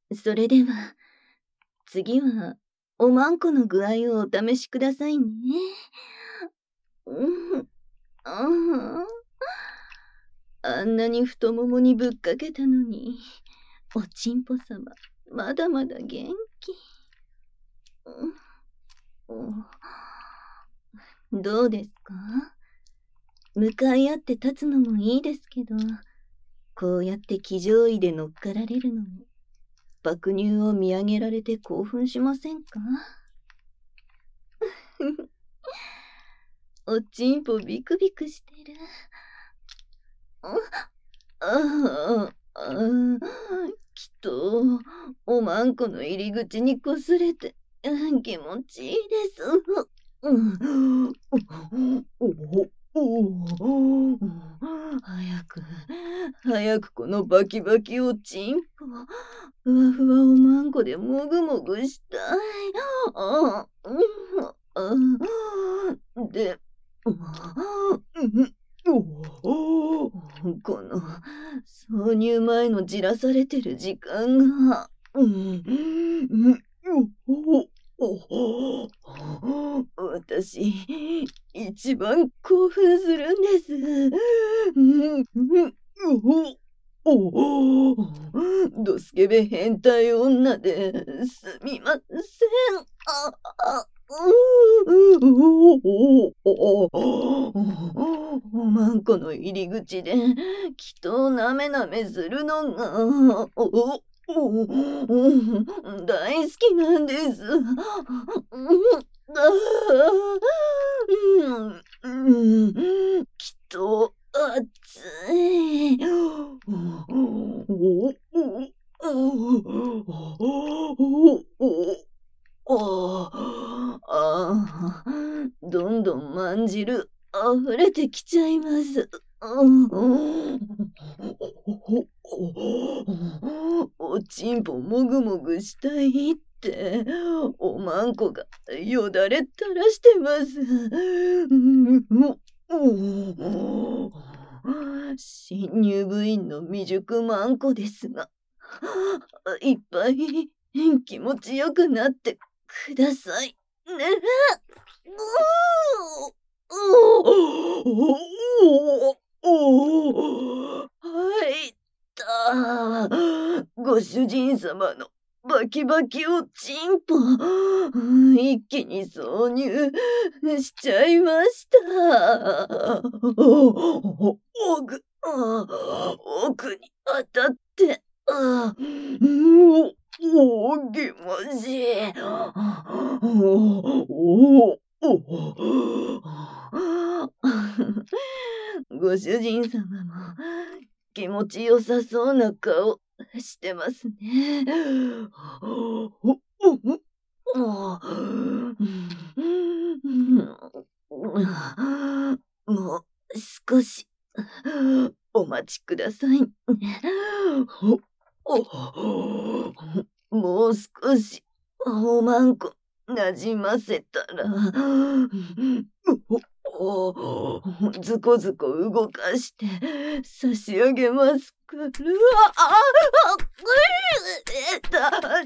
それでは、次は、おまんこの具合をお試しくださいね。あんなに太ももにぶっかけたのに、おちんぽ様、まだまだ元気。どうですか？向かい合って立つのもいいですけど、こうやって騎乗位で乗っかられるのも、爆乳を見上げられて興奮しませんか？おちんぽビクビクしてる。きっと、おまんこの入り口にこすれて、気持ちいいです。早くこのバキバキおちんぽ、ふわふわおまんこでもぐもぐしたい。で、この挿入前のじらされてる時間が、私、一番興奮するんです。ドスケベ変態女ですみません。おまんこの入り口で人をなめなめするのが大好きなんです。きっと熱い。どんどんまんじる溢れてきちゃいます。おちんぽもぐもぐしたいって、おまんこがよだれ垂らしてます。新入部員の未熟まんこですが、いっぱい気持ちよくなってくださいね。はいったご主人様のバキバキおちんぽ、一気に挿入しちゃいました。奥に当たって、気持ちいい。ご主人様も気持ちよさそうな顔してますね。もう少しお待ちください。もう少しおまんこなじませたら、ずこずこ動かして差し上げますから。ダメです。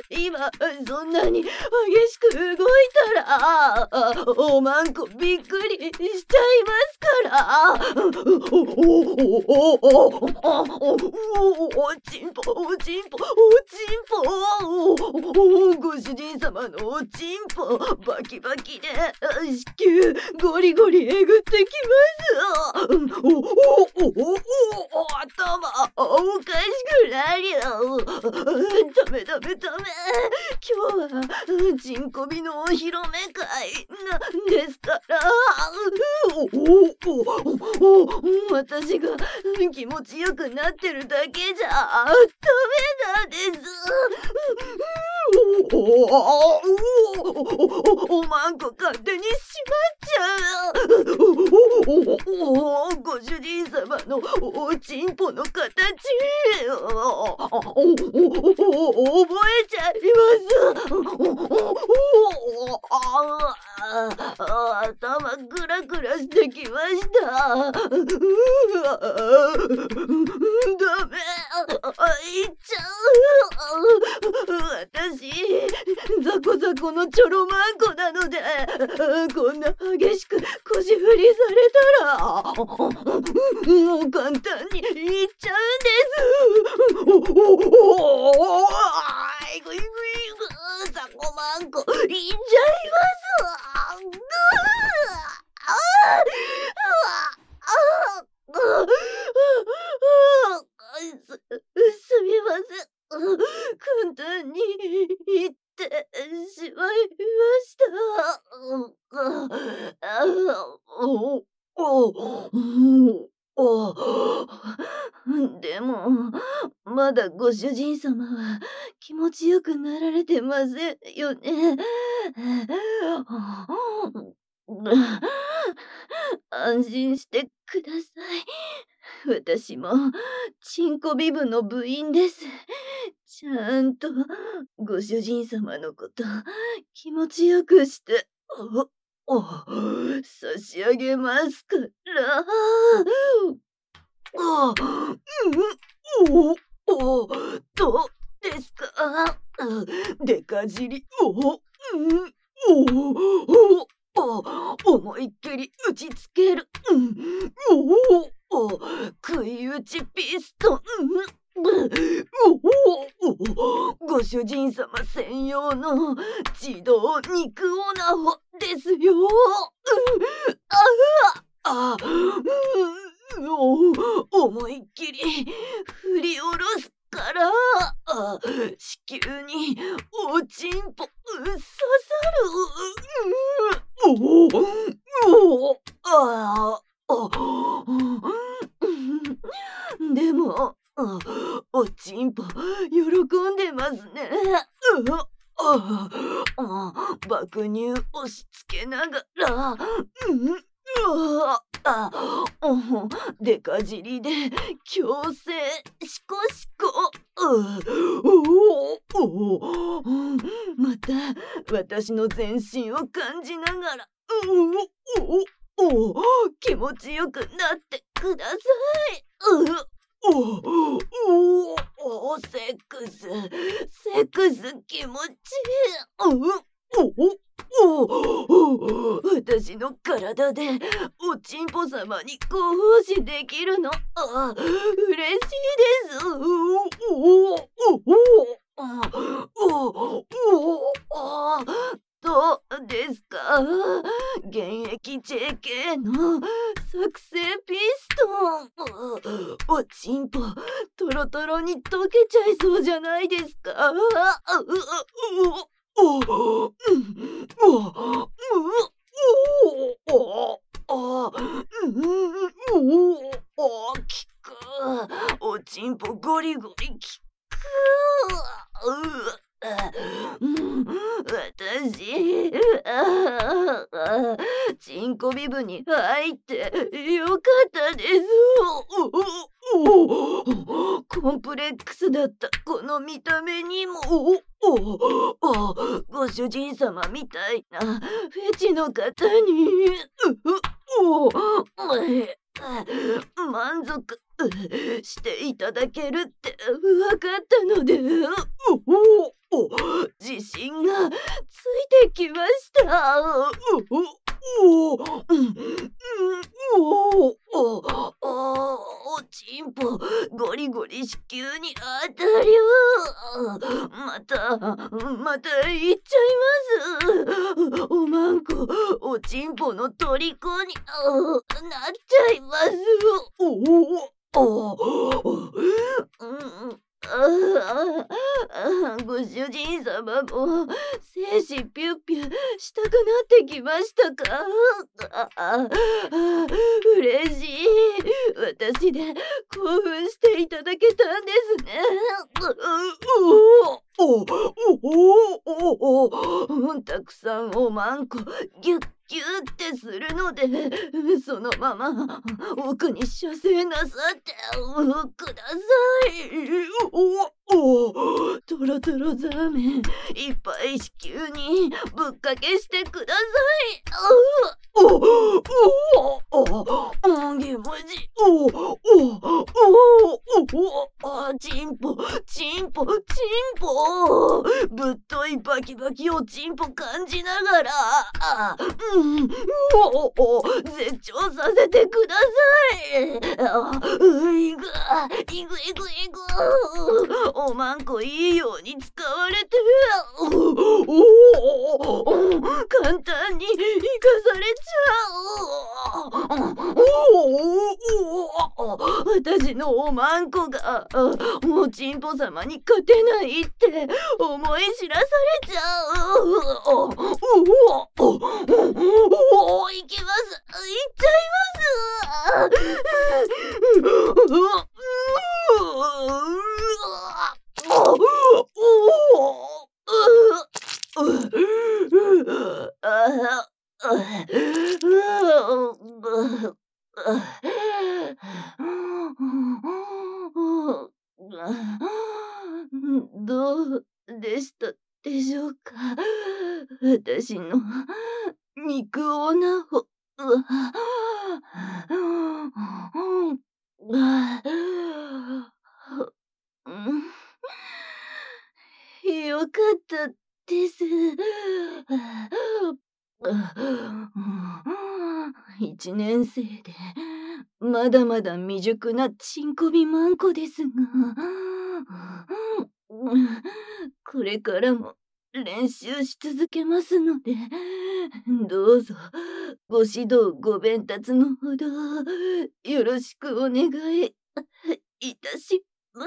今そんなに激しく動いたらおまんこびっくりしちゃいますから。おちんぽおちんぽおちんぽ、ご主人様のおちんぽバキバキで子宮ゴリゴリえぐってきます。頭おかしくなるよ。ダメ。今日はチンコビのお披露目会なんですから。私が気持ちよくなってるだけじゃダメなんです。おまんこ勝手にしまっちゃう。ご主人様のおちんぽの形覚えちゃいます。頭グラグラしてきました。ダメ、いっちゃこのちょろまんこなので、こんな激しく腰振りされたら、もう簡単にいっちゃうんです。ぐいぐいザコマンコいっちゃいます。すみません。簡単に言ってしまいました。でも、まだご主人様は気持ちよくなられてませんよね。安心してください。私もチンコビ部の部員です。ちゃんとご主人様のこと気持ちよくして差し上げますから。どうですか？でか尻思いっきり打ちつける。食い打ちピストン。ご主人様専用の自動肉オナホですよ。思いっきり振り下ろすから、子宮におちんぽ刺さる。でもおちんぽ喜んでますね。爆乳押し付けながら、でか尻で強制シコシコ。また私の全身を感じながら、気持ちよくなってください。セックス気持ちいい。私の体でおちんぽ様にご奉仕できるの嬉しいです。どうですか？現役 JK の作成ピストン。おちんぽトロトロに溶けちゃいそうじゃないですか？きく。おちんぽゴリゴリきく。私、チンコビ部に入ってよかったです。コンプレックスだったこの見た目にも、ご主人様みたいなフェチの方に、満足していただけるって分かったので、自信がついてきました。おちんぽゴリゴリ子宮に当たりゅまた言っちゃいます。おまんこおちんぽの虜になっちゃいます。ご主人様も精子ピュッピュしたくなってきましたか？嬉しい。私で興奮していただけたんですね。たくさんおまんこギュッギュッてするので、そのまま奥に射精なさってください。トロトロザーメンいっぱい子宮にぶっかけしてください。 げもじ、チンポ、チンポ、チンポ。ぶっといバキバキをチンポ感じながら、絶頂させてください。いぐ、いぐいぐいぐ。おまんこいいように使われて、簡単に生かされちゃう。私のおまんこがもうチンポ様に勝てないって思い知らされちゃう。いきます。いっちゃいますどうでしたでしょうか、私の肉オナホ。よかったです。一年生でまだまだ未熟なチンコビマンコですが、これからも練習し続けますので、どうぞご指導ご鞭達のほどよろしくお願いいたします。